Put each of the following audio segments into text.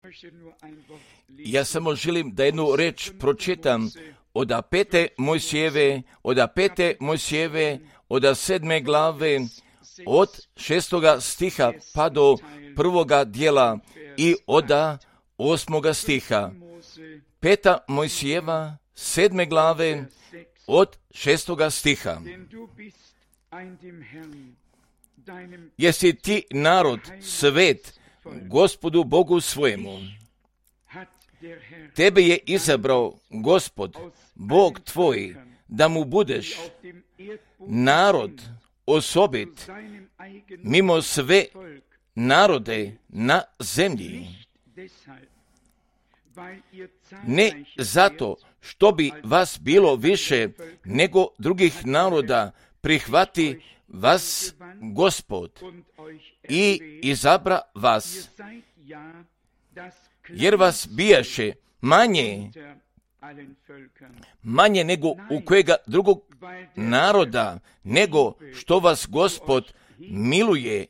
Ja samo želim da jednu reč pročitam od 5. Mojsijeve, od 7. glave, od 6. stiha pa do 1. dijela i od 8. stiha. 5. Mojsijeva, 7. glave, od 6. stiha. Jesi ti narod svet Gospodu Bogu svojemu. Tebe je izabrao Gospod, Bog tvoj, da mu budeš narod osobit mimo sve narode na zemlji. Ne zato što bi vas bilo više nego drugih naroda, prihvati vas Gospod i izabra vas, jer vas bijaše manje nego u kojega drugog naroda, nego što vas Gospod miluje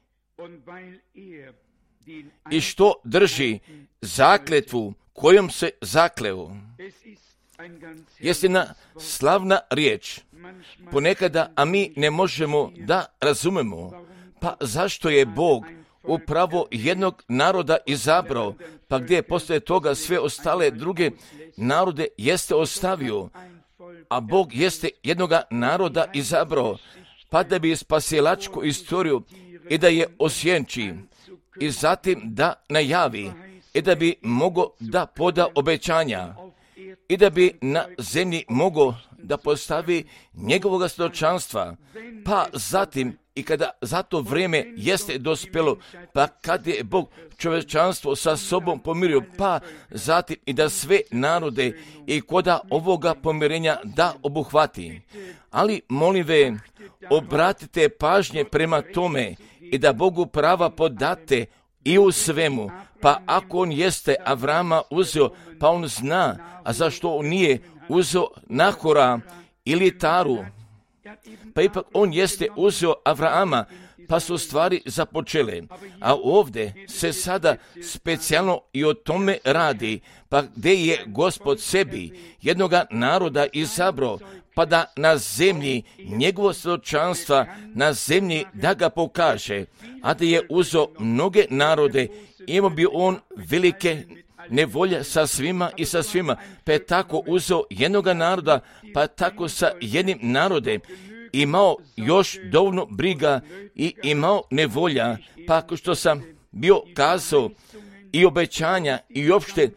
i što drži zakletvu kojom se zakleo. Jeste na slavna riječ ponekada, a mi ne možemo da razumemo. Pa zašto je Bog upravo jednog naroda izabrao, pa gdje poslije toga sve ostale druge narode jeste ostavio, a Bog jeste jednoga naroda izabrao, pa da bi spasilačku istoriju i da je osjenči i zatim da najavi i da bi mogao da poda obećanja i da bi na zemlji mogao da postavi njegovoga svjedočanstva, pa zatim i kada za to vrijeme jeste dospjelo, pa kad je Bog čovječanstvo sa sobom pomirio, pa zatim i da sve narode i koda ovoga pomirenja da obuhvati. Ali molim ve, obratite pažnje prema tome i da Bogu prava podate i u svemu. Pa ako on jeste Avrama uzeo, pa on zna, a zašto on nije uzeo Nahora ili Taru? Pa ipak on jeste uzeo Avrama, pa su stvari započele. A ovdje se sada specijalno i o tome radi, pa gdje je Gospod sebi jednoga naroda izabrao, pa da na zemlji njegovo svjedočanstva na zemlji da ga pokaže, a da je uzeo mnoge narode, imao bi on velike nevolje sa svima i sa svima, pa je tako uzeo jednoga naroda, pa tako sa jednim narodem imao još dovoljno briga i imao nevolja, pa ako što sam bio kazao i obećanja i uopšte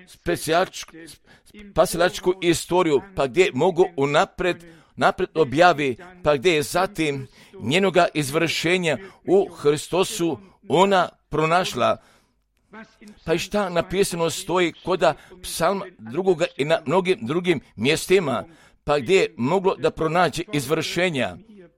spasilačku istoriju, pa gdje mogu napred objavi, pa gdje je zatim njenoga izvršenja u Hristosu ona pronašla. Pa i šta napisano stoji koda psalma drugoga i na mnogim drugim mjestima, pa gdje je moglo da pronađe izvršenja.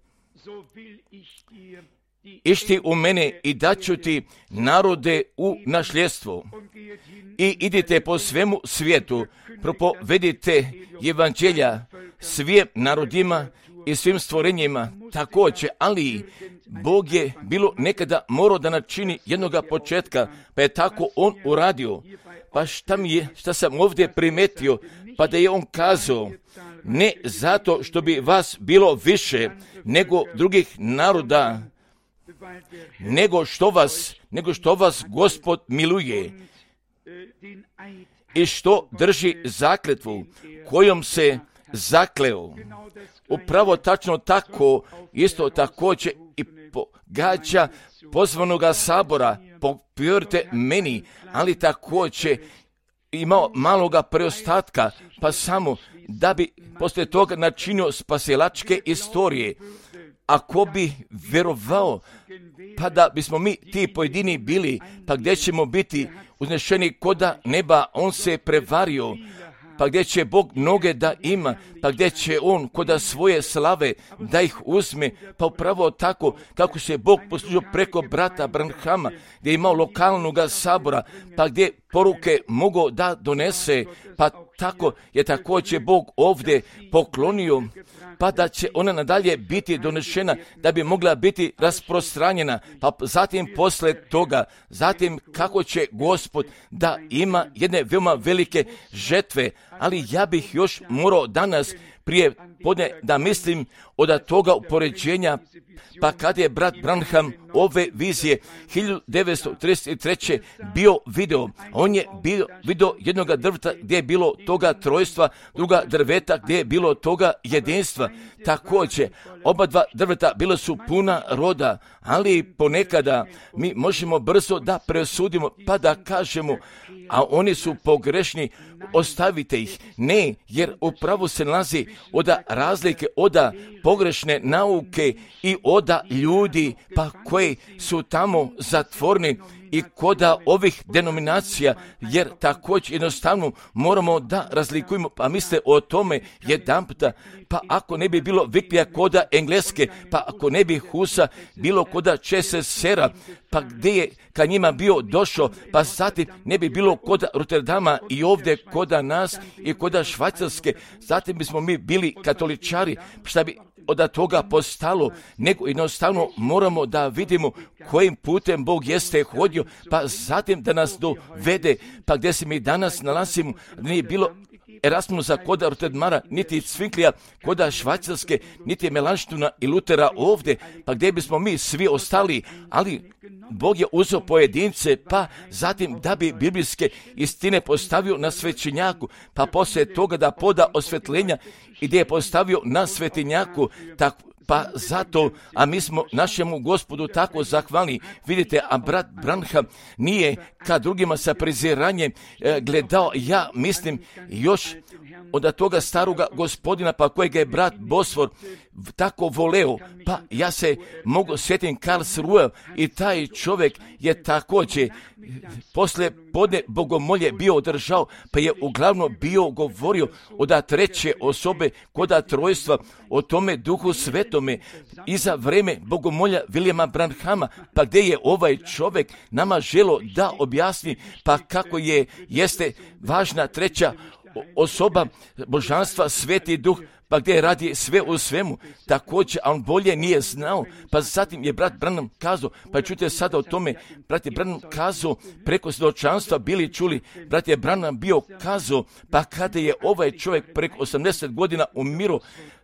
Išti u mene i daću ti narode u nasljedstvo. I idite po svemu svijetu, propovedite evanđelja svim narodima i svim stvorenjima također, ali Bog je bilo nekada morao da načini jednoga početka, pa je tako on uradio. Pa šta sam ovdje primetio, pa da je on kazao, ne zato što bi vas bilo više nego drugih naroda, nego što vas Gospod miluje i što drži zakletvu kojom se zakleo. Upravo tačno tako, isto također i pogađa pozvanoga sabora, povjerujte meni, ali također imao maloga preostatka, pa samo da bi poslije toga načinio spasilačke istorije. Ako bi vjerovao, pa da bismo mi ti pojedini bili, pa gdje ćemo biti uznešeni koda neba, on se prevario, pa gdje će Bog mnoge da ima, pa gdje će on koda svoje slave da ih uzme, pa upravo tako kako se Bog poslužio preko brata Branhama, gdje je imao lokalnog sabora, pa gdje poruke mogao da donese, pa tako je također Bog ovdje poklonio, pa da će ona nadalje biti donešena, da bi mogla biti rasprostranjena, pa zatim posle toga, zatim kako će Gospod da ima jedne veoma velike žetve, ali ja bih još morao danas prije podne da mislim od toga upoređenja, pa kad je brat Branham ove vizije 1933. bio video, on je bio video jednoga drveta gdje je bilo toga trojstva, druga drveta gdje je bilo toga jedinstva. Također, oba dva drveta bila su puna roda, ali ponekada mi možemo brzo da presudimo pa da kažemo, a oni su pogrešni, ostavite ih. Ne, jer upravo se nalazi od razlike, od pogrešne nauke i od ljudi pa koji su tamo zatvorni i koda ovih denominacija, jer također jednostavno moramo da razlikujemo, pa misle o tome jedanputa, pa ako ne bi bilo Viklija koda Engleske, pa ako ne bi Husa bilo koda Česesera, pa gdje je ka njima bio došao, pa zatim ne bi bilo koda Rotterdama i ovdje koda nas i koda Švajcarske, zatim bismo mi bili katoličari, šta bi od toga postalo, nego jednostavno moramo da vidimo kojim putem Bog jeste hodio, pa zatim da nas dovede, pa gdje se mi danas nalazimo, nije bilo Erasmusa koda Rotterdama, niti Zwinglija koda Švajcarske, niti Melanštuna i Lutera ovdje, pa gdje bismo mi svi ostali, ali Bog je uzeo pojedince, pa zatim da bi biblijske istine postavio na svećenjaku, pa poslije toga da poda osvetljenja i gdje je postavio na svetinjaku, pa zato, a mi smo našemu Gospodu tako zahvalni. Vidite, a brat Branham nije ka drugima sa preziranjem gledao, ja mislim, još od toga staroga gospodina, pa kojega je brat Bosfor tako voleo, pa ja se mogu sjetim Karlsruhe i taj čovjek je također posle podne bogomolje bio održao, pa je uglavnom bio govorio od treće osobe koda trojstva, o tome Duhu Svetome i za vreme bogomolja Vilijama Branhama, pa gdje je ovaj čovjek nama želo da objasni, pa kako jeste važna treća osoba božanstva, Sveti Duh, pa gdje radi sve u svemu, također, a on bolje nije znao, pa zatim je brat Branham kazao, pa čujte sada o tome, brat je Branham kazao, preko svjedočanstva bili čuli, brat je Branham bio kazao, pa kada je ovaj čovjek preko 80 godina umiru,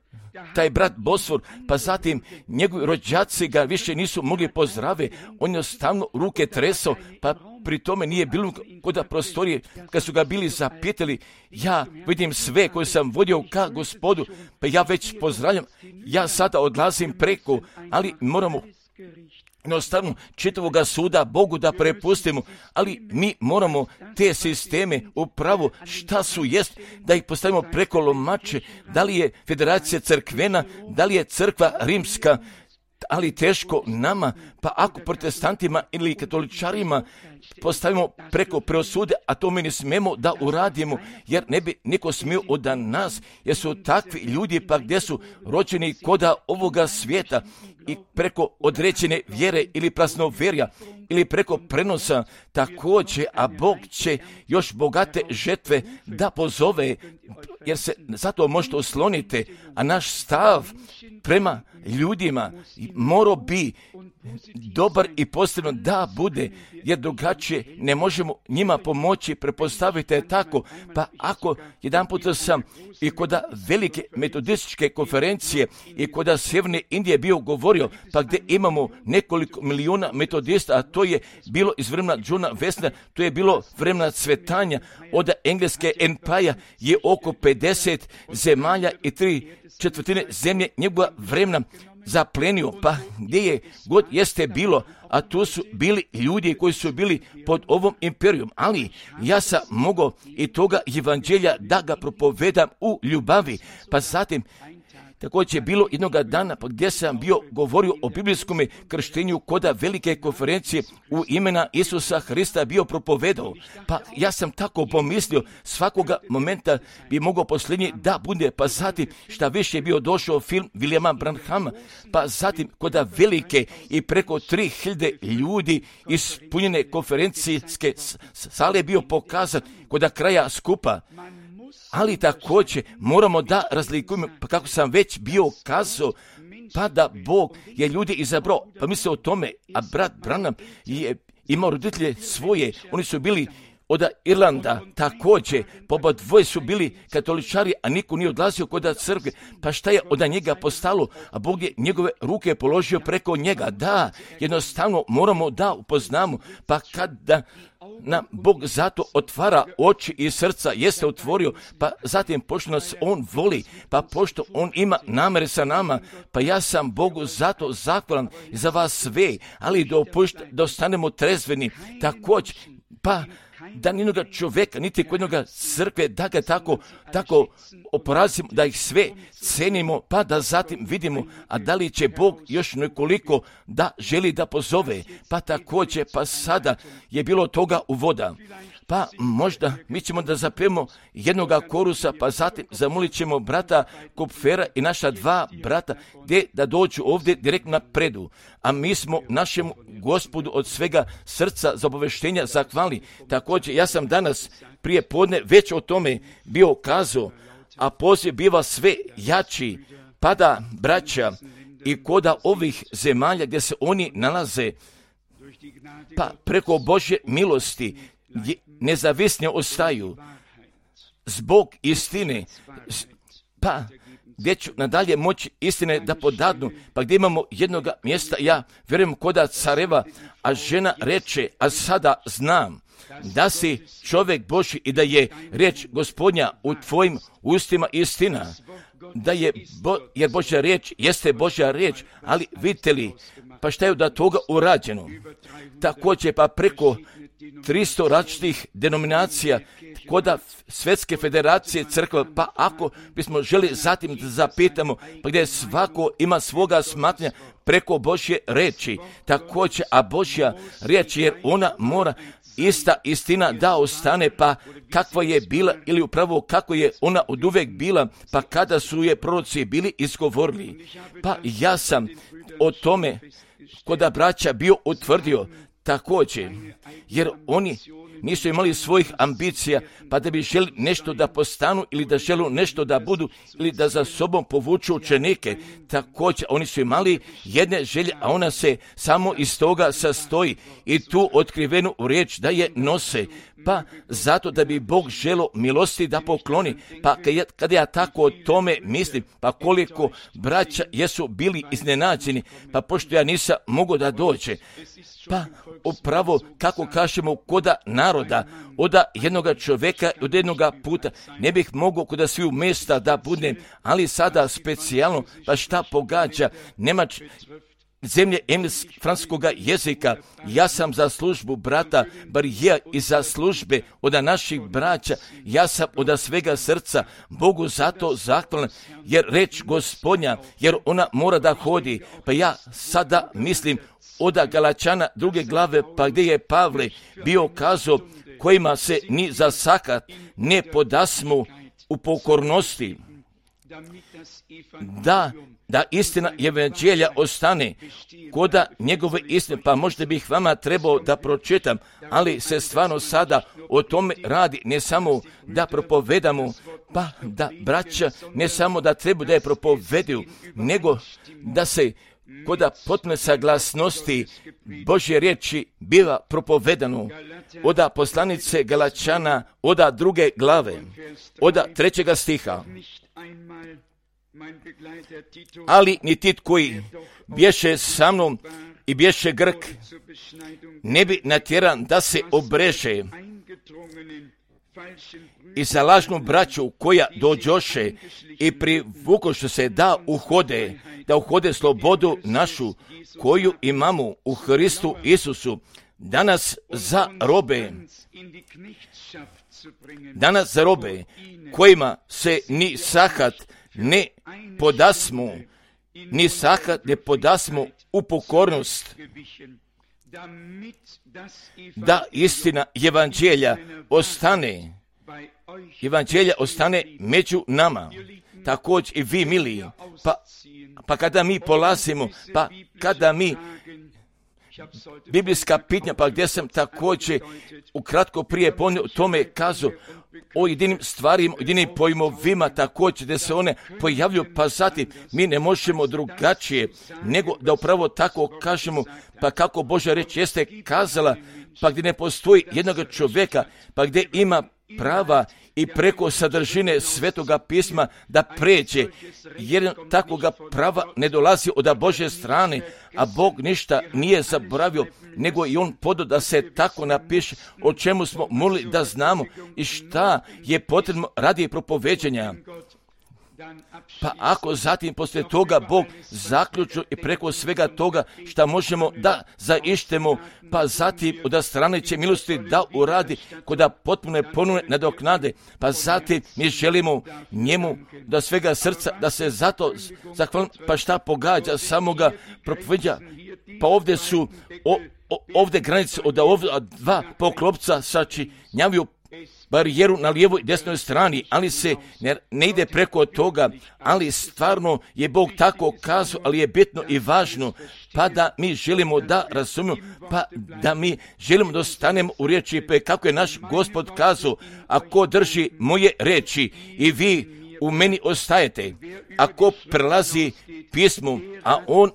taj brat Bosfor, pa zatim njegovi rođaci ga više nisu mogli pozdrave, on je stavno ruke tresao, pa pri tome nije bilo kod prostorije, kad su ga bili zapitali, ja vidim sve koje sam vodio ka Gospodu, pa ja već pozdravljam, ja sada odlazim preko, ali moramo jednostavno čitavoga suda Bogu da prepustimo, ali mi moramo te sisteme upravo šta su jest, da ih postavimo preko lomače, da li je federacija crkvena, da li je crkva rimska, ali teško nama, pa ako protestantima ili katoličarima postavimo preko preosude, a to mi ne smemo da uradimo, jer ne bi niko smio od nas, jer su takvi ljudi pa gdje su rođeni koda ovoga svijeta i preko određene vjere ili praznoverja ili preko prenosa također, a Bog će još bogate žetve da pozove, jer se zato možete osloniti, a naš stav prema ljudima morao bi dobar i posebno da bude, jer drugačije ne možemo njima pomoći, prepostavite tako, pa ako jedan put sam i kod velike metodističke konferencije i kod Sjeverne Indije bio govorio, pa gdje imamo nekoliko milijuna metodista, a to je bilo iz vremena Johna Wesleyja, to je bilo vremena cvetanja, od engleske empire je oko 50 zemalja i 3/4 zemlje njegova vremena zaplenio, pa gdje je god jeste bilo, a tu su bili ljudi koji su bili pod ovom imperijom, ali ja sam mogao i toga evanđelja da ga propovedam u ljubavi, pa zatim također je bilo jednoga dana gdje sam bio govorio o biblijskom krštenju koda velike konferencije u imena Isusa Hrista bio propovedao. Pa ja sam tako pomislio, svakoga momenta bi mogao posljednji da bude, pa zatim šta više je bio došao film Williama Branhama, pa zatim koda velike i preko 3000 ljudi ispunjene konferencijske sale bio pokazan koda kraja skupa. Ali također moramo da razlikujemo, pa kako sam već bio kazao, pa da Bog je ljudi izabrao, pa misle o tome, a brat Branham je imao roditelje svoje, oni su bili od Irlanda, također, poba dvoje su bili katoličari, a niko nije odlazio kod crkve, pa šta je od njega postalo, a Bog je njegove ruke položio preko njega. Da, jednostavno moramo da upoznamo, pa kada nam Bog zato otvara oči i srca, jeste otvorio, pa zatim pošto nas On voli, pa pošto On ima namere sa nama, pa ja sam Bogu zato zahvalan za vas sve, ali da ostanemo trezveni, također, pa da nijednoga čovjeka, niti kod jednoga crkve, da ga tako oporazimo, da ih sve cenimo, pa da zatim vidimo, a da li će Bog još nekoliko da želi da pozove, pa također, pa sada je bilo toga uvoda. Pa možda mi ćemo da zapevamo jednoga korusa, pa zatim zamolit ćemo brata Kupfera i naša dva brata gdje da dođu ovdje direktno na predu. A mi smo našemu Gospodu od svega srca za obaveštenja zahvalni. Također ja sam danas prije podne već o tome bio kazao, a poziv biva sve jači, pada braća i koda ovih zemalja gdje se oni nalaze, pa preko Božje milosti nezavisne ostaju zbog istine, pa gdje ću nadalje moći istine da podadnu, pa gdje imamo jednoga mjesta, ja vjerujem koda careva, a žena reče, a sada znam da si čovjek Božji i da je riječ Gospodnja u tvojim ustima istina, da je jer Božja riječ jeste Božja riječ, ali vidite li, pa šta je da toga urađeno? Također pa preko 300 različitih denominacija koda Svjetske federacije crkva, pa ako bismo želi zatim da zapitamo, pa gdje svako ima svoga smatranja preko Božje riječi, također, a Božja riječ jer ona mora ista istina da ostane, pa kakva je bila ili upravo kako je ona oduvijek bila, pa kada su je proroci bili izgovorili. Pa ja sam o tome koda braća bio utvrdio također, jer oni nisu imali svojih ambicija, pa da bi želi nešto da postanu ili da želu nešto da budu ili da za sobom povuču učenike. Također, oni su imali jedne želje, a ona se samo iz toga sastoji i tu otkrivenu riječ da je nose. Pa zato da bi Bog želo milosti da pokloni, pa kada ja tako o tome mislim, pa koliko braća jesu bili iznenađeni, pa pošto ja nisam mogao da dođe, pa upravo kako kažemo koda naroda, od jednoga čovjeka, od jednoga puta, ne bih mogao koda sviju mjesta da budem, ali sada specijalno, pa šta pogađa zemlje francuskoga jezika, ja sam za službu brata Barija i za službe od naših braća, ja sam od svega srca Bogu zato zahvalan, jer reč Gospodnja, jer ona mora da hodi, pa ja sada mislim od Galačana 2. glave, pa gdje je Pavle bio kazao, kojima se ni za sakat ne podasmu u pokornosti, da istina evanđelja ostane koda njegove istine, pa možda bih vama trebao da pročitam, ali se stvarno sada o tome radi, ne samo da propovedamo, pa da braća ne samo da treba da je propovedaju, nego da se koda potpune saglasnosti Božje riječi biva propovedano od poslanice Galačana, od 2. glave, od 3. stiha. Ali ni Tit koji bješe sa mnom i bješe Grk, ne bi natjeran da se obreže i za lažnu braću koja dođoše i privukoše se da uhode slobodu našu koju imamo u Hristu Isusu, danas za robe, kojima se ni sahat ne podasmu, ni sahat ne podasmu u pokornost, da istina evanđelja ostane među nama. Također i vi, mili, pa kada mi polazimo, pa kada mi biblijska pitanja, pa gdje sam također ukratko prije o tome kazao, o jedinim stvarima, jedinim pojmovima također gdje se one pojavljuju, pa zatim mi ne možemo drugačije nego da upravo tako kažemo, pa kako Božja riječ jeste kazala, pa gdje ne postoji jednog čovjeka, pa gdje ima prava i preko sadržine Svetoga pisma da pređe, jer takvoga prava ne dolazi od Božje strane, a Bog ništa nije zaboravio, nego i On podao da se tako napiše o čemu smo molili da znamo i šta je potrebno radi propoveđenja. Pa ako zatim poslije toga Bog zaključuje i preko svega toga šta možemo da zaištemo, pa zatim od strane će milosti da uradi koda potpuno ponovne nadoknade, pa zatim mi želimo njemu da svega srca da se zato zahvalimo, pa šta pogađa samoga propoveđa. Pa ovdje su ovdje granice od dva poklopca sačinjavaju barijeru na lijevoj i desnoj strani, ali se ne ide preko toga, ali stvarno je Bog tako kazao, ali je bitno i važno, pa da mi želimo da razumijemo, pa da mi želimo da ostanemo u riječi, pa kako je naš Gospod kazao, ako drži moje riječi i vi u meni ostajete, ako prelazi pismu, a on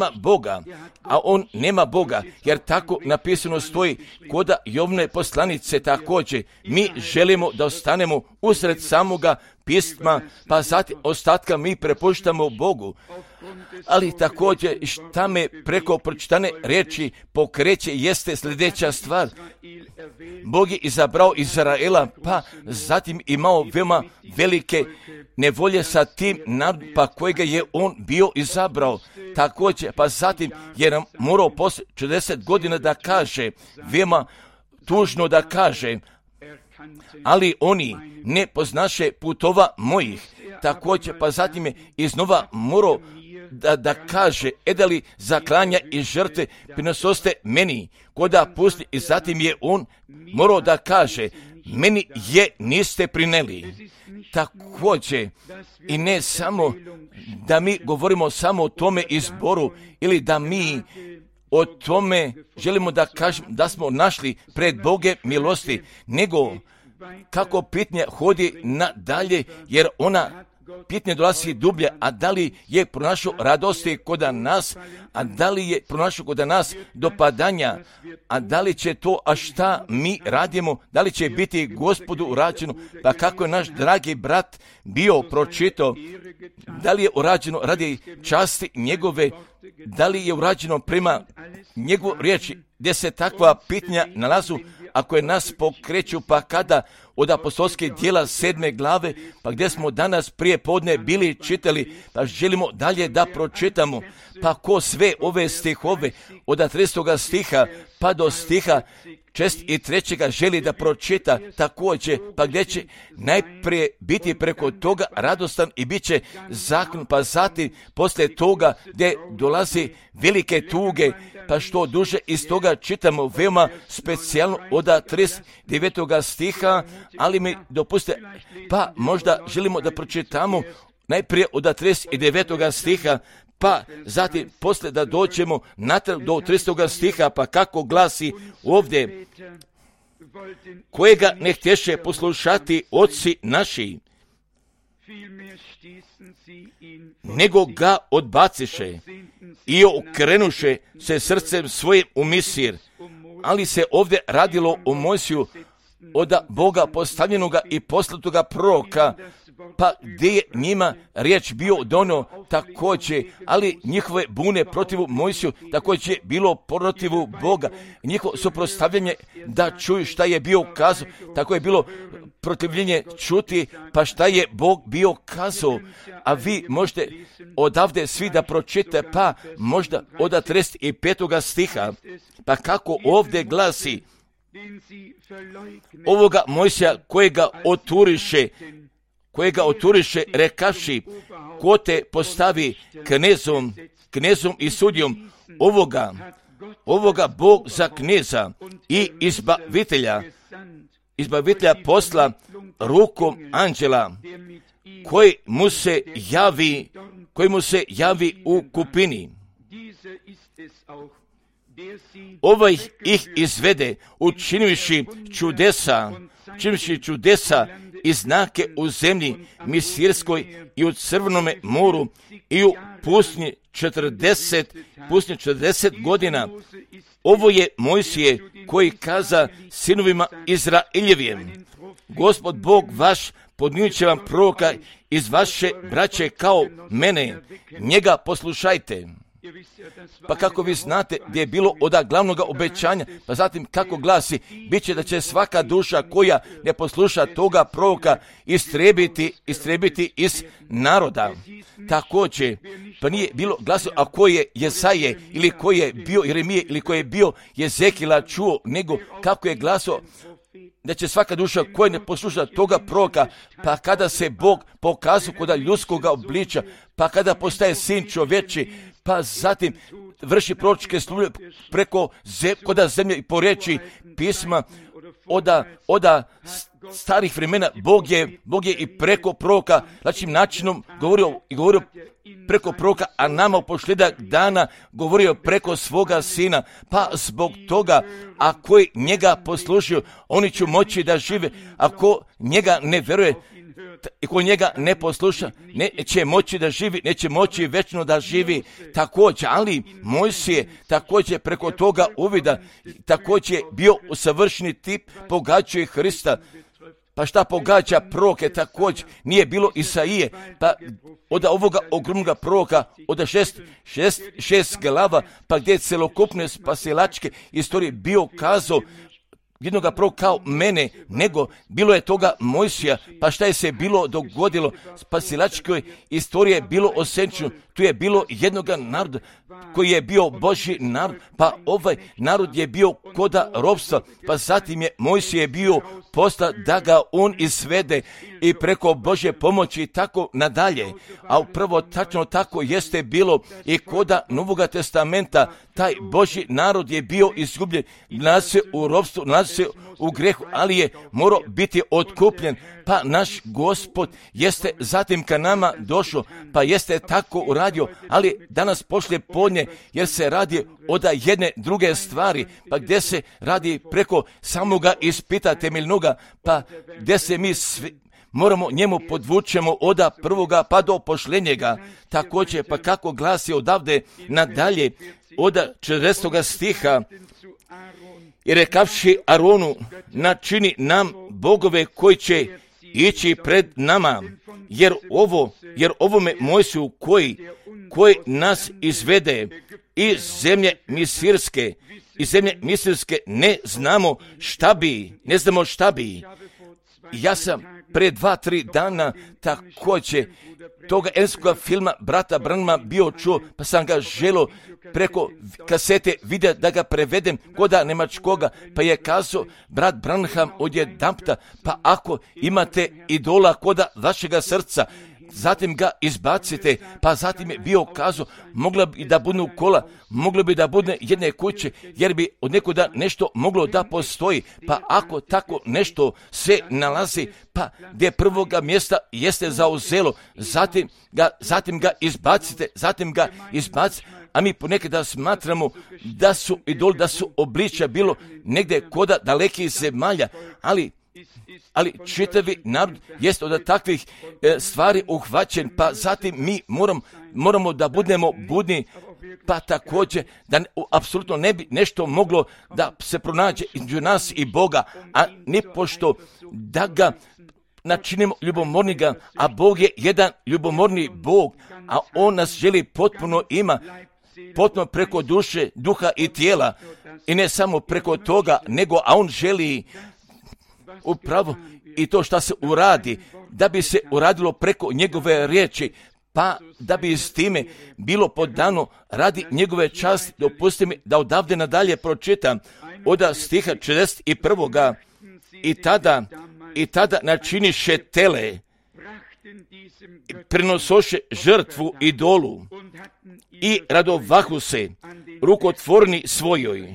nema Boga, jer tako napisano stoji koda Jovne poslanice također, mi želimo da ostanemo usred samoga pisma, pa zatim ostatka mi prepuštamo Bogu. Ali također šta me preko pročitane riječi pokreće jeste sljedeća stvar. Bog je izabrao Izraela, pa zatim imao veoma velike nevolje sa tim narodom, pa kojega je on bio izabrao. Također, pa zatim je nam morao poslije 40 godina da kaže, veoma tužno da kaže, ali oni ne poznaše putova mojih. Također, pa zatim je iznova morao da kaže, edali zaklanja i žrtve prinososte meni, koda pusti, i zatim je on morao da kaže, meni je niste prineli. Također, i ne samo da mi govorimo samo o tome izboru, ili da mi o tome želimo da kažemo da smo našli pred Boge milosti, nego kako pitanje hodi nadalje, jer ona pitanje dolazi dublje, a da li je pronašao radosti kod nas, a da li je pronašao kod nas dopadanja, a da li će to, a šta mi radimo, da li će biti Gospodu urađeno, pa kako je naš dragi brat bio pročitao, da li je urađeno radi časti njegove, da li je urađeno prema njegovu riječi, gdje se takva pitanja nalazu, ako je nas pokreću, pa kada od apostolskih djela 7. glave, pa gdje smo danas prije podne bili čitali, pa želimo dalje da pročitamo, pa ko sve ove stihove od 30. stiha pa do stiha 63. želi da pročita također, pa gdje će najprije biti preko toga radostan i bit će zakon, pa zatim poslije toga gdje dolazi velike tuge, pa što duže iz toga čitamo veoma specijalno od 39. stiha, ali mi dopustite, pa možda želimo da pročitamo najprije od 39. stiha, pa zatim poslije da dođemo natrag do 30. stiha, pa kako glasi ovdje, kojega ne htješe poslušati oci naši, nego ga odbaciše i okrenuše se srcem svojim u Misir. Ali se ovdje radilo o Mojsiju, od Boga postavljenoga i poslatoga proroka, pa gdje je njima riječ bio dono također, ali njihove bune protiv Mojsiju također je bilo protiv Boga. Njihovo suprotstavljanje da čuju šta je bio kazao, tako je bilo protivljenje čuti, pa šta je Bog bio kazao. A vi možete odavde svi da pročite, pa možda od 35. stiha, pa kako ovdje glasi, kojega oturiše rekavši, ko te postavi knezom i sudijom, ovoga Bog za kneza i izbavitelja posla rukom anđela, koji mu se javi u kupini. Ovaj ih izvede, učinivši čudesa i znake u zemlji Misirskoj i u Crvenome moru i u pustinji 40 godina. Ovo je Mojsije koji kaza sinovima Izraeljevim, Gospod Bog vaš podnijit će vam proroka iz vaše braće kao mene, njega poslušajte. Pa kako vi znate gdje je bilo od glavnog obećanja, pa zatim kako glasi, bit će da će svaka duša koja ne posluša toga proroka istrebiti iz naroda. Također, pa nije bilo glaso, a ko je Jesaje ili ko je bio Jeremije ili ko je bio Jezekila čuo, nego kako je glaso da će svaka duša koja ne posluša toga proroka, pa kada se Bog pokazao kod ljudskog obličja, pa kada postaje sin čovječi, pa zatim vrši proročke službe preko koda zemlje i po riječi pisma od starih vremena. Bog je i preko proroka način načinom govorio preko proroka, a nama u posljedak dana govorio preko svoga sina. Pa zbog toga, ako njega poslušaju, oni će moći da žive. Ako njega ne vjeruje i ko njega ne posluša, neće moći da živi, neće moći večno da živi. Također, ali Mojsije također preko toga uvida, također bio savršeni tip, pogađuje Hrista. Pa šta pogađa proroke također? Nije bilo Isaije, pa od ovoga ogromnog proroka, od šest glava, pa gdje je celokupne spasilačke istorije bio kazao jednoga proroka kao mene, nego bilo je toga Mojsija, pa šta je se bilo dogodilo, spasilačkoj istorije je bilo osenčeno, tu je bilo jednoga naroda koji je bio Božji narod, pa ovaj narod je bio koda ropstva, pa zatim je Mojsije bio posla da ga on izvede i preko Božje pomoći i tako nadalje. A upravo tačno tako jeste bilo i koda Novoga testamenta, taj Božji narod je bio izgubljen, nalazi se u ropstvu, nalazi se u grehu, ali je morao biti otkupljen. Pa naš Gospod jeste zatim ka nama došao, pa jeste tako uradio, ali danas poslije podne, jer se radi od jedne druge stvari, pa gdje se radi preko samoga ispita temeljnoga, pa gdje se mi moramo njemu podvučemo od prvoga pa do posljednjega. Također, pa kako glasi odavde nadalje, od 40. stiha, i rekavši Aronu, načini nam bogove koji će ići pred nama, jer ovome Mojsiju koji nas izvede iz zemlje Misirske, ne znamo šta bi. Ja sam pre 2-3 dana također toga engleskog filma brata Branhama bio čuo, pa sam ga želio preko kasete vidjeti da ga prevedem koda nemačkoga, pa je kazao brat Branham odjedanputa, pa ako imate idola koda vašega srca, zatim ga izbacite, pa zatim je bio kazao, mogla bi da budu kola, moglo bi da bude jedne kuće, jer bi od nekuda nešto moglo da postoji, pa ako tako nešto se nalazi, pa gdje prvoga mjesta jeste zauzelo, zatim ga izbacite, a mi ponekada smatramo da su idoli, da su obličja bilo negdje koda dalekih zemalja, ali čitavi narod jest od takvih stvari uhvaćen, pa zatim mi moramo da budemo budni, pa također da apsolutno ne bi nešto moglo da se pronađe između nas i Boga, a ni pošto da ga načinimo ljubomorniga, a Bog je jedan ljubomorni Bog, a On nas želi potpuno preko duše, duha i tijela, i ne samo preko toga, a On želi upravo i to što se uradi, da bi se uradilo preko njegove riječi, pa da bi s time bilo podano radi njegove časti. Dopustite mi da odavde nadalje pročitam od stiha 41. I tada načiniše tele prinosoše žrtvu idolu i radovahu se rukotvorni svojoj.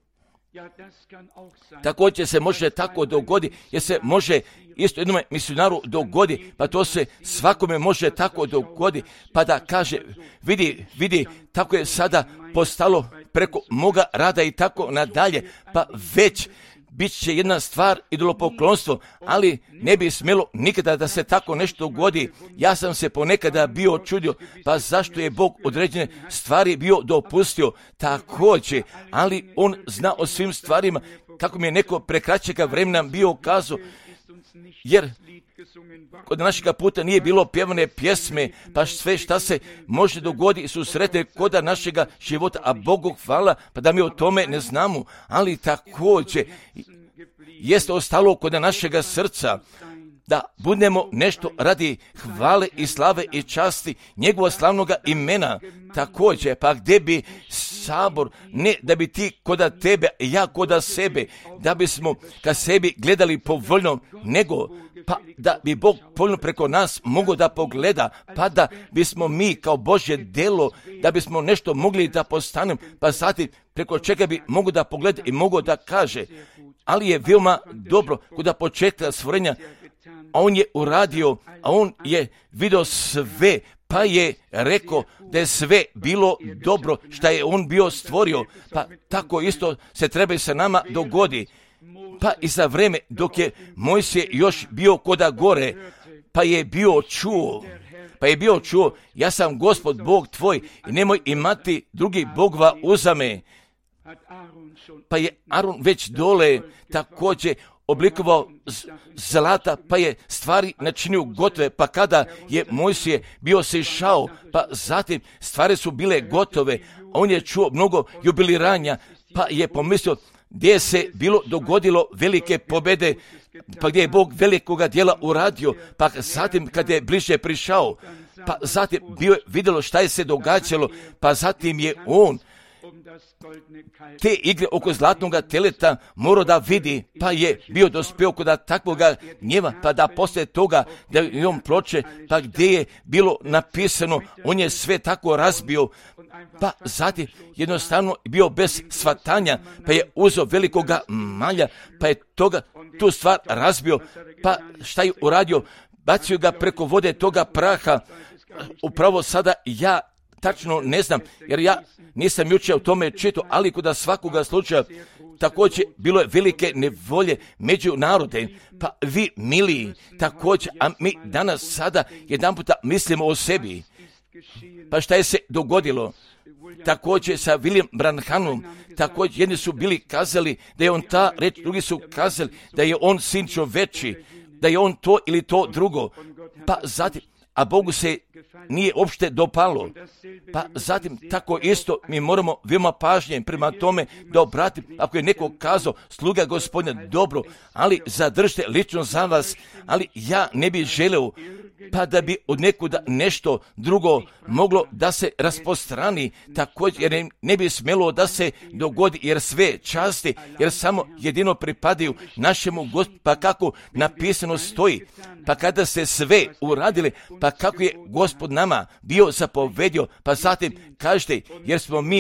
Također se može tako dogoditi, jer se može isto jednome misionaru dogodi, pa to se svakome može tako dogoditi, pa da kaže, vidi, tako je sada postalo preko moga rada i tako nadalje, pa već bit će jedna stvar idolopoklonstvo, ali ne bi smjelo nikada da se tako nešto dogodi. Ja sam se ponekada bio čudio, pa zašto je Bog određene stvari bio dopustio također, ali On zna o svim stvarima, kako mi je neko prekraćega vremena bio kazao, jer kod našega puta nije bilo pjevane pjesme, pa sve šta se može dogoditi su sretne koda našega života, a Bogu hvala, pa da mi o tome ne znamo, ali također jeste ostalo kod našega srca, da budemo nešto radi hvale i slave i časti njegova slavnoga imena. Također, pa gdje bi sabor, ne da bi ti koda tebe, ja koda sebe, da bismo ka sebi gledali povoljno, nego pa da bi Bog povoljno preko nas mogao da pogleda, pa da bismo mi kao Božje delo, da bismo nešto mogli da postanemo, pa zatim preko čega bi mogao da pogleda i mogao da kaže. Ali je veoma dobro kod početka stvorenja, a on je uradio, a on je vidio sve, pa je rekao da je sve bilo dobro što je on bio stvorio, pa tako isto se treba i sa nama dogodi. Pa i za vreme dok je Mojsije još bio koda gore, pa je bio čuo, ja sam Gospod Bog tvoj i nemoj imati drugi bogova uzame. Pa je Aron već dole također oblikovao zlata, pa je stvari načinio gotove, pa kada je Mojsije bio se išao, pa zatim stvari su bile gotove, on je čuo mnogo jubiliranja, pa je pomislio gdje se bilo dogodilo velike pobjede, pa gdje je Bog velikoga djela uradio, pa zatim kad je bliže prišao, pa zatim bio vidjelo šta je se događalo, pa zatim je on te igre oko zlatnoga teleta morao da vidi, pa je bio dospio kod takvoga gnjeva, pa da poslije toga da je on ploče, pa gdje je bilo napisano, on je sve tako razbio, pa zatim jednostavno bio bez shvatanja, pa je uzeo velikoga malja, pa je tu stvar razbio, pa šta je uradio, bacio ga preko vode toga praha. Upravo sada ja tačno ne znam, jer ja nisam jučer o tome čitao, ali kod svakoga slučaja također bilo je velike nevolje među narode, pa vi miliji također, a mi danas sada jedanputa mislimo o sebi. Pa šta je se dogodilo? Također sa William Branhamom, također jedni su bili kazali da je on ta reč, drugi su kazali da je on sin čoveči, da je on to ili to drugo, pa zatim, a Bogu se nije uopšte dopalo. Pa zatim tako isto mi moramo veoma pažnje prema tome da obratimo, ako je neko kazao sluga Gospodina dobro, ali zadržite lično za vas, ali ja ne bih želeo pa da bi od nekuda nešto drugo moglo da se raspostrani, također jer ne bi smjelo da se dogodi, jer sve časti, jer samo jedino pripadaju našemu Gospodu, pa kako napisano stoji, pa kada se sve uradili, pa kako je Gospod nama bio zapovedio, pa zatim kažete, jer smo mi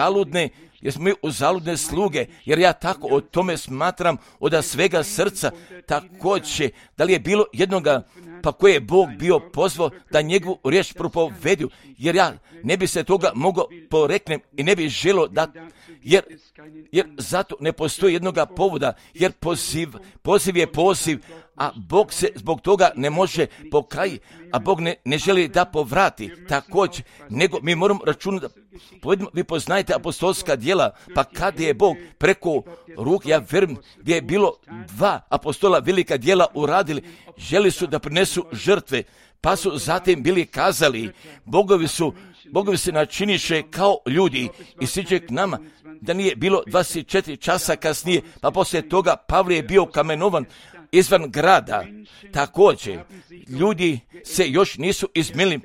uzaludne sluge, jer ja tako o tome smatram od svega srca, također, da li je bilo jednoga, pa koje je Bog bio pozvao da njegovu riječ propovedu, jer ja ne bi se toga mogao poreknem i ne bi želio da, jer zato ne postoji jednoga povoda, jer poziv je poziv, a Bog se zbog toga ne može pokajiti, a Bog ne želi da povrati također, nego mi moramo računati da vi poznajete apostolska djela, pa kada je Bog preko ruke, ja vjerujem, gdje je bilo 2 apostola velika djela uradili, želi su da prinesu žrtve, pa su zatim bili kazali, bogovi se načiniše kao ljudi i siđe k nama, da nije bilo 24 časa kasnije, pa poslije toga Pavle je bio kamenovan izvan grada. Također, ljudi se još nisu izmijenili,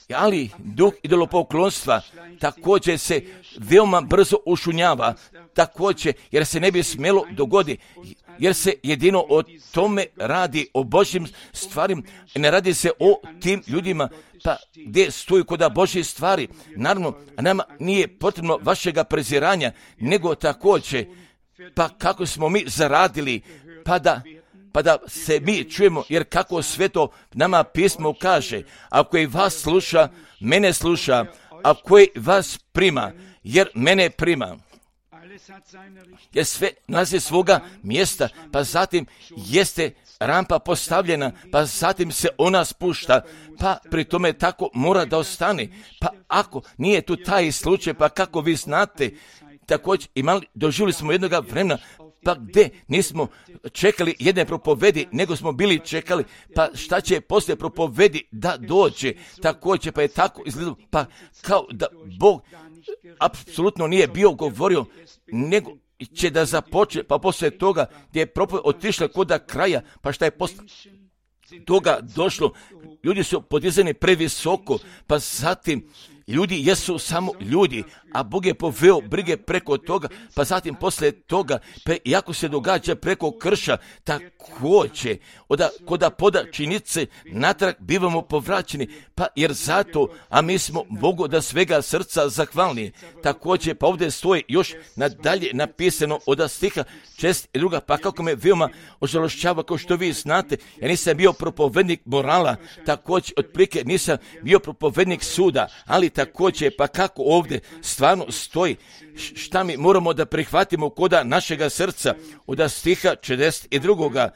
ali duh idolopoklonstva također se veoma brzo ušunjava, također jer se ne bi smjelo dogoditi, jer se jedino o tome radi, o Božjim stvarima, ne radi se o tim ljudima pa gdje stoji kod Božje stvari. Naravno, nama nije potrebno vašega preziranja, nego također pa kako smo mi zaradili, pa da se mi čujemo, jer kako sveto nama pismo kaže, ako i vas sluša, mene sluša, ako i vas prima, jer mene prima. Jer sve nalazi svoga mjesta, pa zatim jeste rampa postavljena, pa zatim se ona spušta, pa pri tome tako mora da ostane. Pa ako nije tu taj slučaj, pa kako vi znate, također doživjeli smo jednoga vremena, pa gdje nismo čekali jedne propovedi, nego smo bili čekali, pa šta će poslije propovedi da dođe, također pa je tako izgledalo, pa kao da Bog apsolutno nije bio govorio, nego će da započne, pa poslije toga gdje je propoved otišla kod kraja, pa šta je poslije toga došlo, ljudi su podizani previsoko, pa zatim ljudi jesu samo ljudi, a Bog je poveo brige preko toga, pa zatim poslije toga, pa iako se događa preko krša, također, kod podačinice natrag bivamo povraćeni, pa jer zato, a mi smo Bogu da svega srca zahvalni. Također, pa ovdje stoji još nadalje napisano od stiha 6 i 2, pa kako me veoma ožalošćava, kao što vi znate, ja nisam bio propovednik morala, također otprilike nisam bio propovednik suda, ali također, pa kako ovdje stvarno stoji, šta mi moramo da prihvatimo koda našega srca, od stiha 62.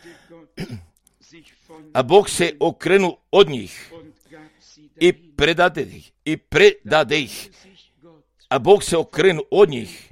A Bog se okrenu od njih i predade ih. A Bog se okrenu od njih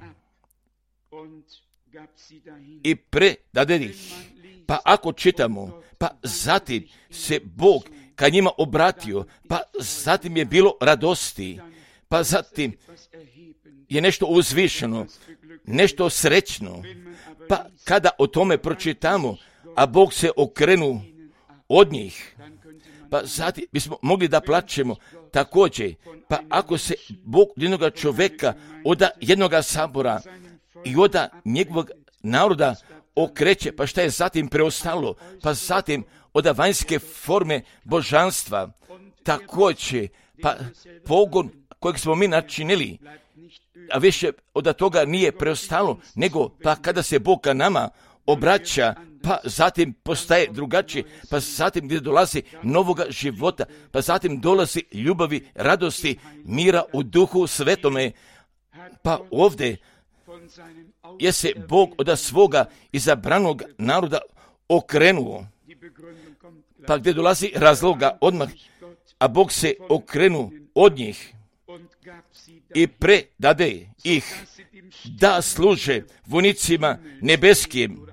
i predade ih. Pa ako čitamo, pa zatim se Bog ka njima obratio, pa zatim je bilo radosti, pa zatim je nešto uzvišeno, nešto srećno, pa kada o tome pročitamo, a Bog se okrenu od njih, pa zatim bismo mogli da plačemo također, pa ako se Bog jednog čovjeka od jednoga sabora i od njegovog naroda okreće, pa šta je zatim preostalo, pa zatim od vanjske forme božanstva, također, pa pogon kojeg smo mi načinili, a više od toga nije preostalo, nego pa kada se Bog ka nama obraća, pa zatim postaje drugačije, pa zatim gdje dolazi novoga života, pa zatim dolazi ljubavi, radosti, mira u duhu svetome, pa ovdje je se Bog od svoga izabranog naroda okrenuo, pa gdje dolazi razloga odmah, a Bog se okrenu od njih i predade ih da služe vojnicima nebeskim,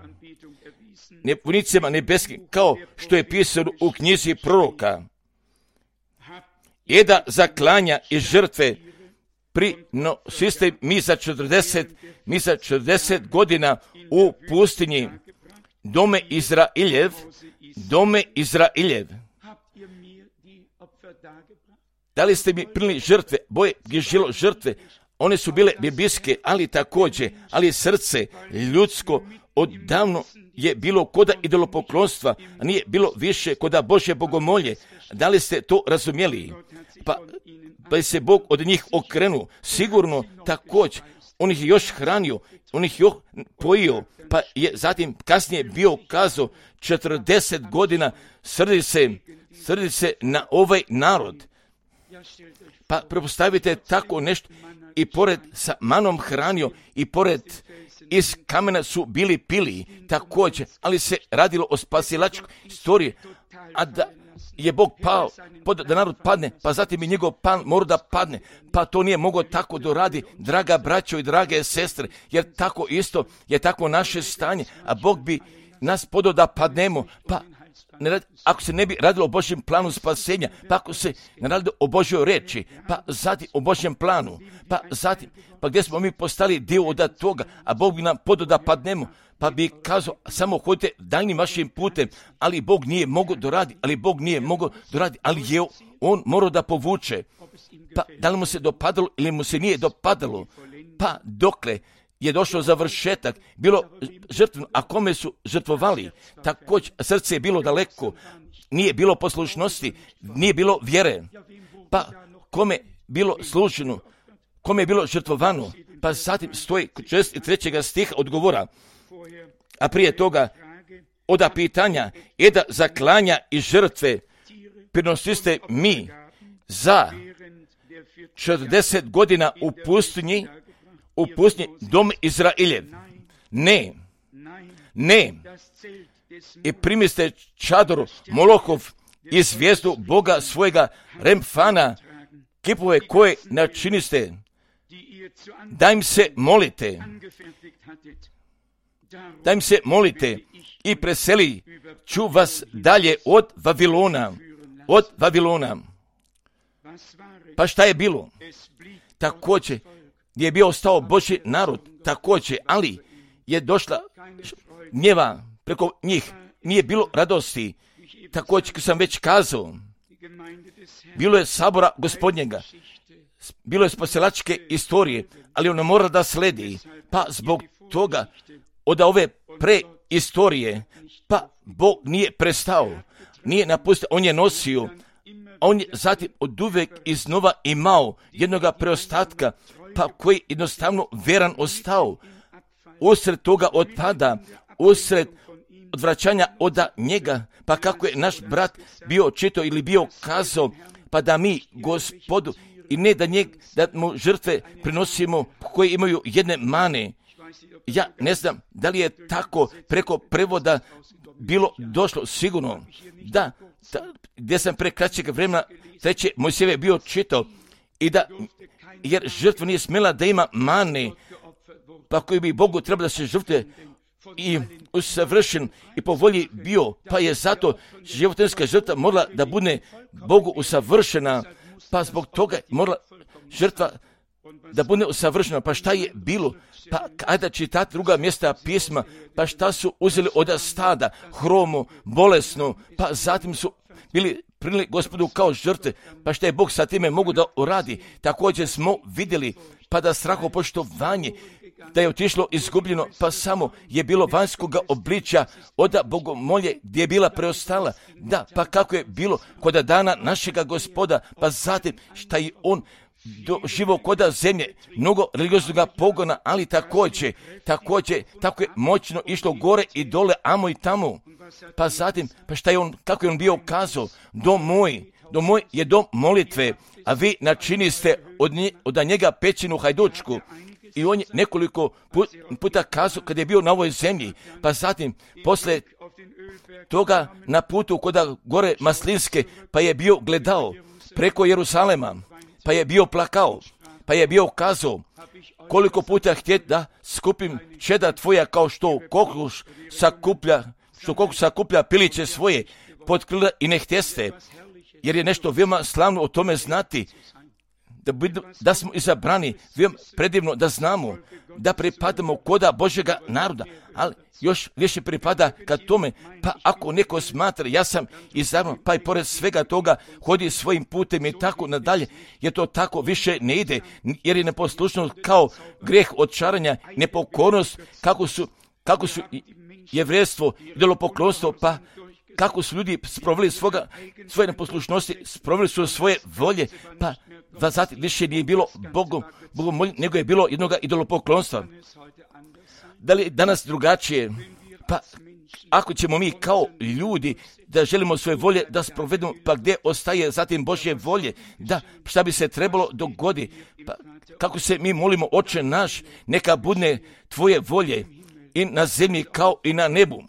kao što je pisano u knjizi proroka, da zaklanja i žrtve prinosiste mi za 40 godina u pustinji, dome Izrailjev. Da li ste mi prinijeli žrtve? Boje je žilo žrtve. One su bile biblijske, ali također, ali srce ljudsko odavno je bilo koda idolopoklonstva, a nije bilo više koda Božje bogomolje. Da li ste to razumjeli? Pa je se Bog od njih okrenuo. Sigurno također, on ih je još hranio, on ih još pojio, pa je zatim kasnije bio kazao 40 godina srdi se na ovaj narod. Pa prepostavite tako nešto i pored sa manom hranio i pored iz kamena su bili pili također, ali se radilo o spasilačkoj istoriji, a da je Bog pao, da narod padne, pa zatim i njegov pan mora da padne, pa to nije mogao tako doradi, draga braćo i drage sestre, jer tako isto je tako naše stanje, a Bog bi nas podao da padnemo, pa ako se ne bi radilo o Božjem planu spasenja, pa ako se ne radilo o Božjoj reči, pa zatim o Božjem planu, pa zatim, pa gdje smo mi postali dio od toga, a Bog bi nam podao da padnemo, pa bi kazao, samo hodite daljnim vašim putem, ali Bog nije mogao doradi, ali je on morao da povuče. Pa da li mu se dopadalo ili mu se nije dopadalo, pa dokle je došao završetak, bilo žrtveno, a kome su žrtvovali, također srce je bilo daleko, nije bilo poslušnosti, nije bilo vjere, pa kome bilo služeno, kome je bilo žrtvovano, pa zatim stoji 63. stiha odgovora, a prije toga oda pitanja, da zaklanja i žrtve prinosiste mi za 40 godina u pustinji dom Izraeljev. Ne. I primiste čadoru Molohov i zvijezdu Boga svojega Remfana, kipove koje načiniste, da im se molite i preseli ću vas dalje od Vavilona. Pa šta je bilo? Također gdje je bio ostao Božji narod, također, ali je došla gnjeva preko njih, nije bilo radosti. Također, kao sam već kazao, bilo je sabora Gospodnjega, bilo je spasilačke istorije, ali ona mora da sledi, pa zbog toga od ove preistorije, pa Bog nije prestao, nije napustio, on je nosio, on je zatim od uvek iznova imao jednoga preostatka, pa koji jednostavno veran ostao, usred toga otpada, usred odvraćanja od njega, pa kako je naš brat bio čitao ili bio kazao, pa da mi Gospodu, i ne da mu žrtve prinosimo koje imaju jedne mane. Ja ne znam da li je tako preko prevoda bilo došlo, sigurno da gdje sam pre kraćeg vremena 3. Mojsijeve bio čitao, i da, jer žrtva nije smjela da ima mane, pa koji bi Bogu trebalo da se žrtve i usavršen i po volji bio, pa je zato životinjska žrtva morala da bude Bogu usavršena, pa zbog toga morala žrtva da bude usavršena. Pa šta je bilo? Pa kada čitati druga mjesta pisma, pa šta su uzeli od stada, hromo, bolesno, pa zatim su bili prinijeli Gospodu kao žrtve, pa šta je Bog sa time mogu da uradi. Također smo vidjeli, pa da strahopoštovanje, da je otišlo izgubljeno, pa samo je bilo vanjskoga obličja od bogomolje gdje je bila preostala. Da, pa kako je bilo kod dana našega Gospoda, pa zatim šta je on doživo koda zemlje, mnogo religioznog pogona, ali također, tako je moćno išlo gore i dole, amo i tamo. Pa zatim, pa šta je on, kako je on bio kazao, dom moj je dom molitve, a vi načiniste od njega pećinu hajdučku. I on je nekoliko puta kazao kad je bio na ovoj zemlji, pa zatim, posle toga na putu koda gore Maslinske, pa je bio gledao preko Jeruzalema, pa je bio plakao, pa je bio kazao, koliko puta htjet da skupim čeda tvoja kao što kokoš sakuplja piliće svoje pod krila i ne htjeste, jer je nešto veoma slavno o tome znati, da smo izabrani, veoma predivno da znamo, da pripadamo koda Božjega naroda, ali još više pripada ka tome, pa ako neko smatra, ja sam izabran, pa i pored svega toga hodi svojim putem i tako nadalje, jer to tako više ne ide, jer je neposlušnost kao greh odčaranja, nepokornost, kako su jevrejstvo, idolopoklonstvo, pa kako su ljudi sproveli svoje neposlušnosti, sproveli su svoje volje, pa zatim više nije bilo Bogom nego je bilo jednoga idolopoklonstva. Da li danas drugačije? Pa ako ćemo mi kao ljudi da želimo svoje volje da sprovedemo, pa gdje ostaje zatim Božje volje? Da, šta bi se trebalo dogoditi? Pa kako se mi molimo, Oče naš, neka bude tvoje volje i na zemlji kao i na nebu.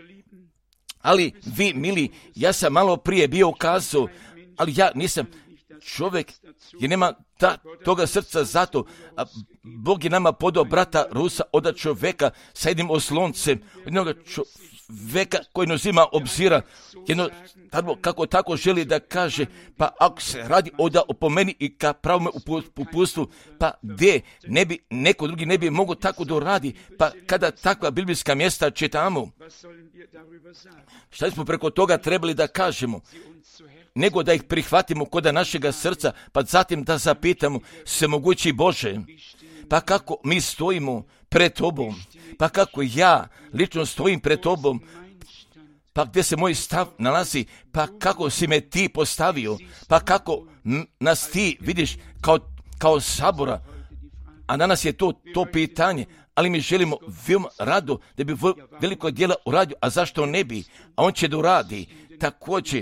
Ali vi, mili, ja sam malo prije bio kazao, ali ja nisam čovjek, jer nema toga srca zato, a Bog je nama podao brata Rusa od čovjeka sa jednim osloncem, jednog čoveka koji ne uzima obzira, jedno kako tako želi da kaže, pa ako se radi da opomeni i ka pravome upustu, pa gdje ne bi, neko drugi ne bi mogao tako da radi, pa kada takva biblijska mjesta čitamo, šta smo preko toga trebali da kažemo, nego da ih prihvatimo kod našega srca, pa zatim da zapitamo, svemogući Bože, pa kako mi stojimo pred Tobom, pa kako ja lično stojim pred Tobom, pa gdje se moj stav nalazi, pa kako si me Ti postavio, pa kako nas Ti vidiš kao sabora, a danas je to pitanje, ali mi želimo veoma rado da bi veliko djela uradio, a zašto ne bi, a on će da uradi, također,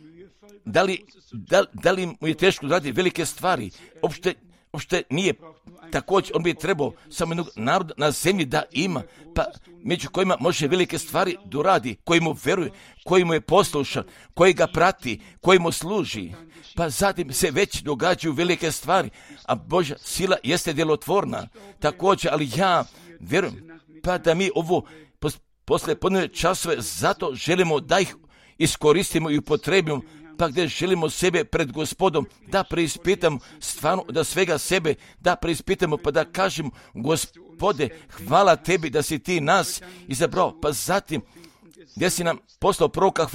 da li mu je teško da radi velike stvari, uopšte nije. Također, on bi trebao samo jednog naroda na zemlji da ima, pa među kojima može velike stvari da uradi, koji mu veruje, koji mu je poslušan, koji ga prati, koji mu služi. Pa zatim se već događaju velike stvari, a Božja sila jeste djelotvorna. Također, ali ja vjerujem, pa da mi ovo posle podne časove zato želimo da ih iskoristimo i upotrebimo, pa gdje želimo sebe pred Gospodom da preispitamo stvarno da svega sebe, da preispitamo pa da kažemo, Gospode, hvala Tebi da si Ti nas izabrao, pa zatim gdje si nam poslao proroka,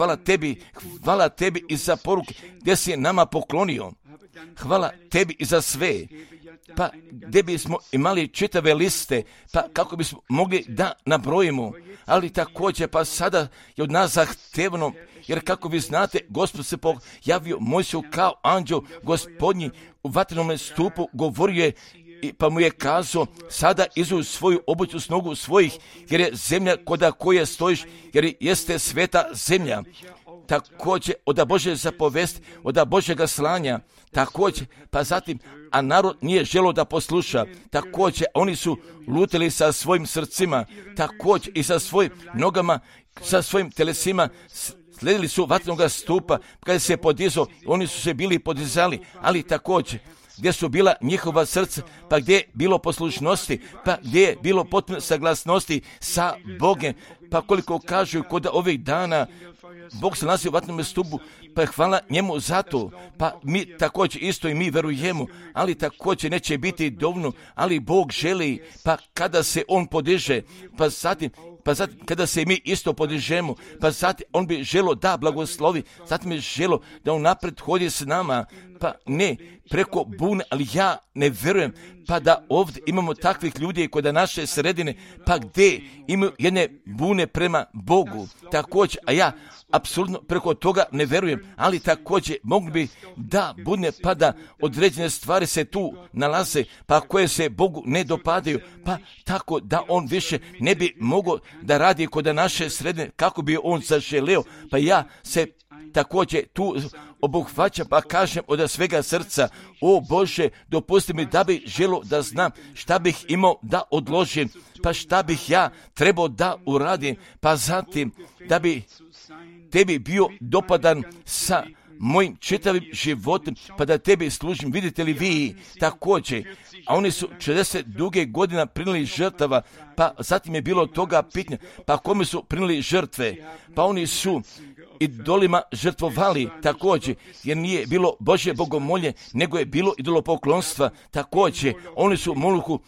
hvala Tebi i za poruke, gdje si nama poklonio, hvala Tebi i za sve, pa gdje bismo imali čitave liste, pa kako bismo mogli da nabrojimo, ali također pa sada je od nas zahtevno, jer kako vi znate, Gospod se pojavio Mojsiju kao anđeo Gospodnji u vatrenome stupu, govorio je, pa mu je kazao, sada izuj svoju obuću s nogu svojih, jer je zemlja koda koje stojiš, jer jeste sveta zemlja. Također, od Božje zapovesti, od Božjega slanja, također, pa zatim, a narod nije želio da posluša, također, oni su lutili sa svojim srcima, također i sa svojim nogama, sa svojim telesima, sledili su vatrenog stupa, kada se podizao, oni su se bili podizali, ali također, gdje su bila njihova srca, pa gdje je bilo poslušnosti, pa gdje je bilo potpuno saglasnosti sa Bogom, pa koliko kažu kod ovih dana, Bog se nalazi u vatrenom stupu, pa hvala njemu za to, pa mi također isto i mi verujemo, ali također neće biti dovoljno, ali Bog želi, pa kada se on podiže, pa zatim kada se mi isto podižemo, pa zatim on bi želo da blagoslovi, zatim je želo da on napred hodi s nama, pa ne preko bune, ali ja ne vjerujem, pa da ovdje imamo takvih ljudi kod naše sredine, pa gdje imaju jedne bune prema Bogu, također, a ja apsolutno preko toga ne vjerujem, ali također mogli bi da budne, pa da određene stvari se tu nalaze, pa koje se Bogu ne dopadaju, pa tako da on više ne bi mogao da radi kod naše sredine kako bi on zaželeo, pa ja se također tu obuhvaćam, pa kažem od svega srca, o Bože, dopusti mi da bih želio da znam šta bih imao da odložim, pa šta bih ja trebao da uradim, pa zatim da bi Tebi bio dopadan sa mojim čitavim životom, pa da Tebi služim. Vidite li vi također, a oni su 40 duge godina prinijeli žrtava, pa zatim je bilo toga pitanja, pa kome su prinijeli žrtve, pa oni su idolima žrtvovali također, jer nije bilo Božje bogomolje, nego je bilo idolopoklonstva također. Oni su Molohu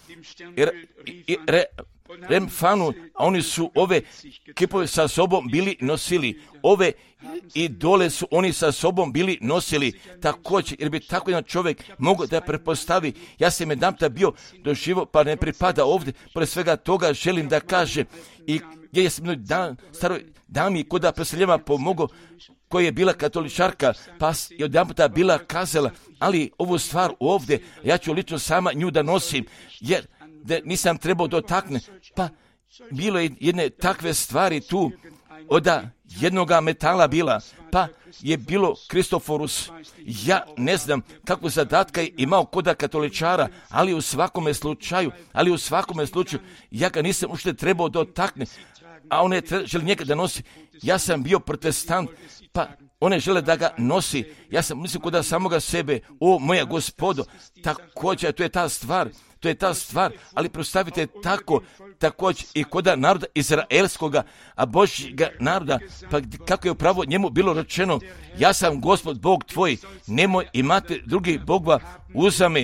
i Remfanu, a oni su ove kipove sa sobom bili nosili, ove idole su oni sa sobom bili nosili također, jer bi tako jedan čovjek mogao da prepostavi, ja sam jedanputa bio doživio, pa ne pripada ovdje, pored svega toga želim da kažem, i ja sam jednoj staroj dami koda preseljava pomogao, koja je bila katoličarka, pa je odjedanputa bila kazala, ali ovu stvar ovdje, ja ću lično sama nju da nosim, jer da nisam trebao dotaknuti, pa bilo je jedne takve stvari tu, od jednoga metala bila, pa je bilo Kristoforus, ja ne znam kakvu zadatka je imao koda katoličara, ali u svakome slučaju, ja ga nisam ušte trebao dotaknuti, a on je želi njega da nosi, ja sam bio protestant, pa one žele da ga nosi. Ja sam mislio kod samoga sebe, o moja Gospodo, također, to je ta stvar, ali predstavite tako, također i kod naroda izraelskoga, a Božjega naroda, pa kako je upravo njemu bilo rečeno, ja sam Gospod Bog tvoj, nemoj imati drugih bogova uza me.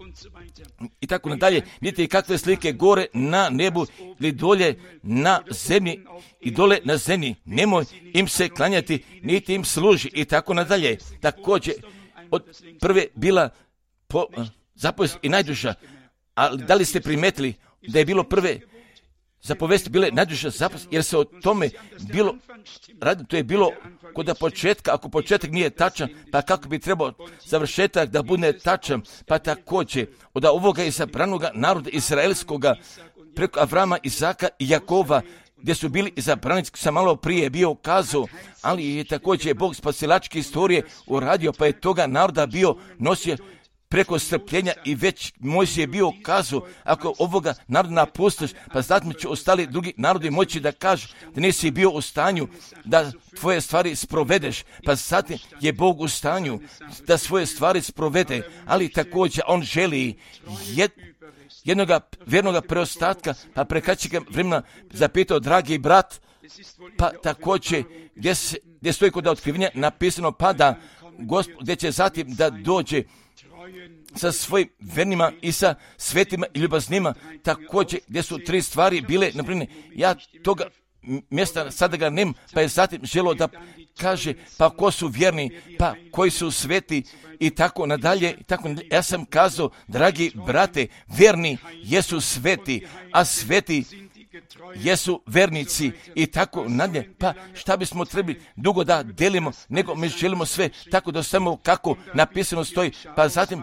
I tako nadalje, vidite kakve slike gore na nebu ili dolje na zemlji i dole na zemlji, nemoj im se klanjati, niti im služi i tako nadalje. Također, od prve bila zapovest i najduža, ali da li ste primetili da je bilo prve zapovesti bile najduža zapovest, jer se o tome bilo radi, to je bilo kod početka, ako početak nije tačan, pa kako bi trebao završetak da bude tačan, pa također od ovoga izabranoga naroda izraelskoga preko Avrama, Izaka i Jakova, gdje su bili izabranici, sam malo prije bio kazao, ali je također Bog spasilačke istorije uradio, pa je toga naroda bio nosio preko strpljenja i već Mojsije je bio kazao, ako ovoga naroda napustiš, pa zatim će ostali drugi narodi moći da kažu da nisi bio u stanju da tvoje stvari sprovedeš, pa zatim je Bog u stanju da svoje stvari sprovede, ali također on želi jednoga vjernoga preostatka, pa prekačega vremena zapitao, dragi brat, pa također gdje stoji kod otkrivenja napisano, pa da Gospod, gdje će zatim da dođe sa svojim vernima i sa svetima i ljubaznima, također gdje su 3 stvari bile napravljene. Ja toga mjesta sada ga nemam, pa je zatim želo da kaže, pa ko su vjerni, pa koji su sveti i tako nadalje. Ja sam kazao, dragi brate, vjerni jesu sveti, a sveti jesu vernici i tako nadalje. Pa šta bismo trebali dugo da delimo, nego mi želimo sve tako da samo kako napisano stoji, pa zatim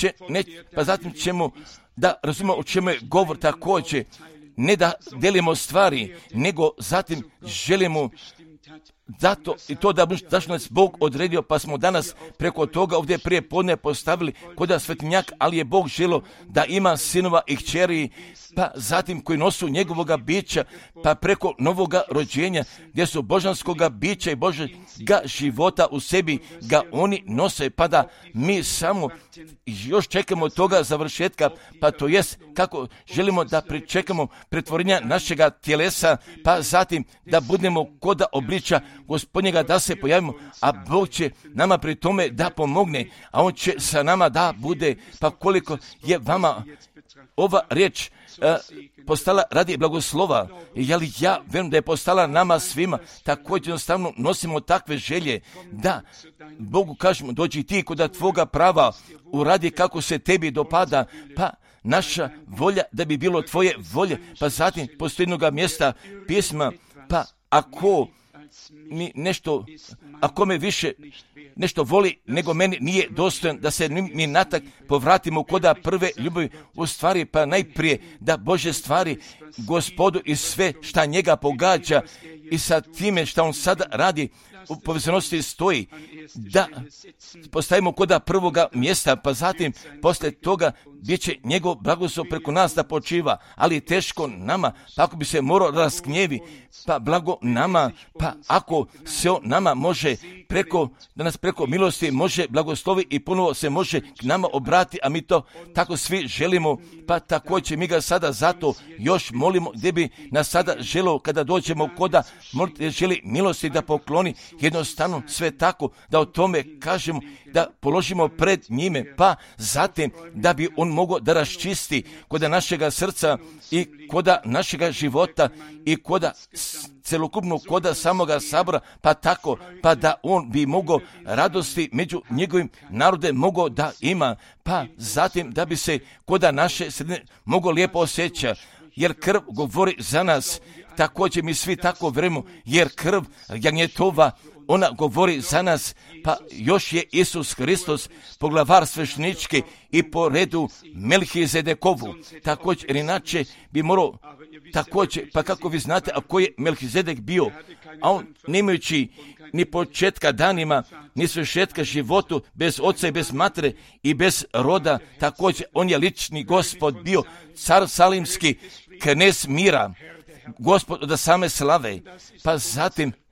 ćemo da razumemo o čemu je govor također, ne da delimo stvari, nego zatim želimo zato i to zašto nas Bog odredio, pa smo danas preko toga ovdje prije podne postavili kod svetinjak, ali je Bog želio da ima sinova i kćeri, pa zatim koji nosu njegovoga bića, pa preko novoga rođenja, gdje su božanskoga bića i Božjega života u sebi ga oni nose, pa da mi samo još čekamo toga završetka, pa to jest kako želimo da pričekamo pretvorenja našega tjelesa, pa zatim da budemo koda obliča Gospodnjega, da se pojavimo, a Bog će nama pri tome da pomogne, a On će sa nama da bude, pa koliko je vama ova riječ postala radi blagoslova, jer ja vjerujem da je postala nama svima, također jednostavno nosimo takve želje, da Bogu kažemo, dođi ti kod tvoga prava, uradi kako se tebi dopada, pa naša volja da bi bilo tvoje volje, pa zatim postoji jednoga mjesta pisma, pa ako me više nešto voli nego meni nije dostojan, da se mi natak povratimo koda prve ljubavi, u stvari pa najprije da Bože stvari Gospodu i sve šta njega pogađa i sa time šta on sada radi u povezanosti stoji, da postavimo koda prvoga mjesta, pa zatim posle toga bit će njegov blagoslov preko nas da počiva, ali teško nama, pa ako bi se morao rasknjevi, pa blago nama, pa ako se on nama može da nas preko milosti može blagoslovi i ponovo se može k nama obrati, a mi to tako svi želimo, pa također mi ga sada zato još molimo, gdje bi nas sada želio kada dođemo koda želi milosti da pokloni, jednostavno sve tako da o tome kažemo, da položimo pred njime, pa zatim da bi on mogao da raščisti koda našega srca i koda našega života i koda celokupnog koda samoga sabora, pa tako, pa da on bi mogao radosti među njegovim narodem mogao da ima, pa zatim da bi se koda naše sredine mogao lijepo osjeća, jer krv govori za nas, također mi svi tako vremo, jer krv jagnjetova, ona govori za nas, pa još je Isus Hristos poglavar svešnički i po redu Melhizedekovu, također, jer inače bi morao također, pa kako vi znate, a ko je Melhizedek bio, a on nemajući ni početka danima, ni svršetka životu, bez oca i bez matere i bez roda, također on je lični Gospod bio, car salimski, knez mira, Gospod od same slave, pa zatim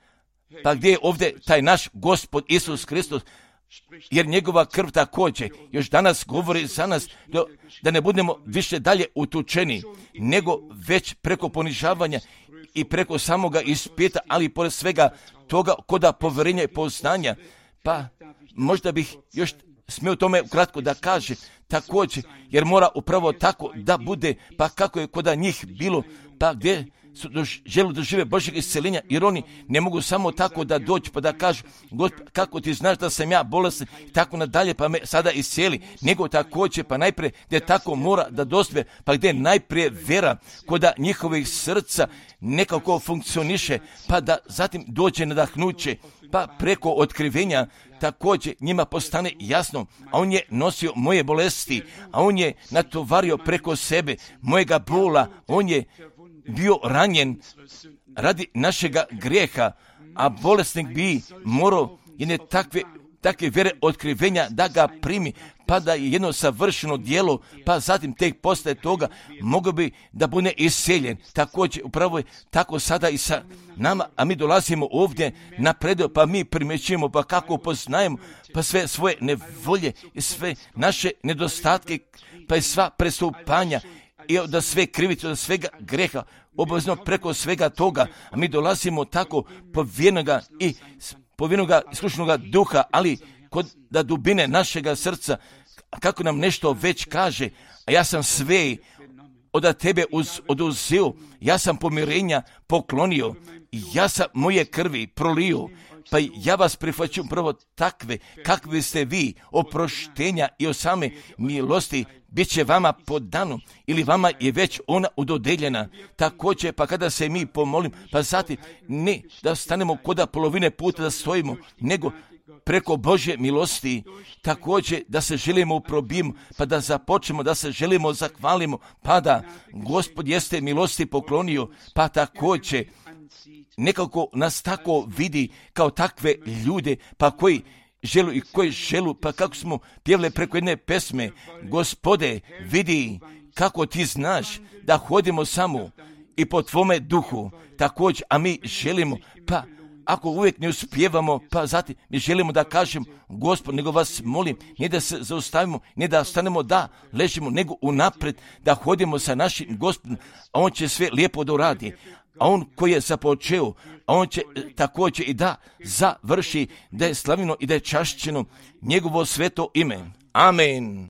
Pa gdje je ovdje taj naš Gospod Isus Kristus? Jer njegova krv također još danas govori za nas da ne budemo više dalje utučeni, nego već preko ponižavanja i preko samoga ispita, ali i pored svega toga koda povjerenja i poznanja. Pa možda bih još smio tome ukratko da kaže također, jer mora upravo tako da bude, pa kako je koda njih bilo, pa gdje su želi dožive Božjeg isceljenja, jer oni ne mogu samo tako da dođu pa da kažu, Gospod, kako ti znaš da sam ja bolestan i tako nadalje, pa me sada iscijeli, nego također pa najprije gdje tako mora da dospije, pa gdje najprije vera koda njihovih srca nekako funkcioniše, pa da zatim dođe nadahnuće, pa preko otkrivenja također njima postane jasno, a on je nosio moje bolesti, a on je natovario preko sebe mojega bola, on je bio ranjen radi našega grijeha, a bolesnik bi morao jedne takve vjere otkrivenja da ga primi, pa da je jedno savršeno djelo, pa zatim tek postaje toga mogao bi da bude isceljen. Također upravo je tako sada i sa nama, a mi dolazimo ovdje na predaj, pa mi primjećujemo, pa kako poznajemo, pa sve svoje nevolje i sve naše nedostatke, pa i sva prestupanja i da sve krivice, od svega greha, obavezno preko svega toga, a mi dolazimo tako povjerenoga i povjerenoga iskušenoga duha, ali kod da dubine našega srca, kako nam nešto već kaže, a ja sam sve od tebe oduzeo, ja sam pomirenja poklonio, ja sam moje krvi prolio, pa ja vas prihvaćam prvo takve, kakvi ste vi, oproštenja i o same milosti, bit će vama podano, ili vama je već ona udodeljena. Također, pa kada se mi pomolim, pa zatim ne da stanemo koda polovine puta da stojimo, nego preko Božje milosti, također da se želimo probijemo, pa da započnemo, da se želimo zahvalimo, pa da Gospod jeste milosti poklonio, pa također nekako nas tako vidi kao takve ljude, pa koji želu, pa kako smo pjevali preko jedne pesme, Gospode, vidi kako ti znaš da hodimo samo i po tvome duhu, također, a mi želimo, pa ako uvijek ne uspijevamo, pa zatim mi želimo da kažem, Gospod, nego vas molim, ne da se zaustavimo, ne da stanemo da ležimo, nego unaprijed da hodimo sa našim Gospodom, a on će sve lijepo da uradi. A on koji je započeo, a on će također i da završi, da je slavljeno i da je čašćeno njegovo sveto ime. Amen.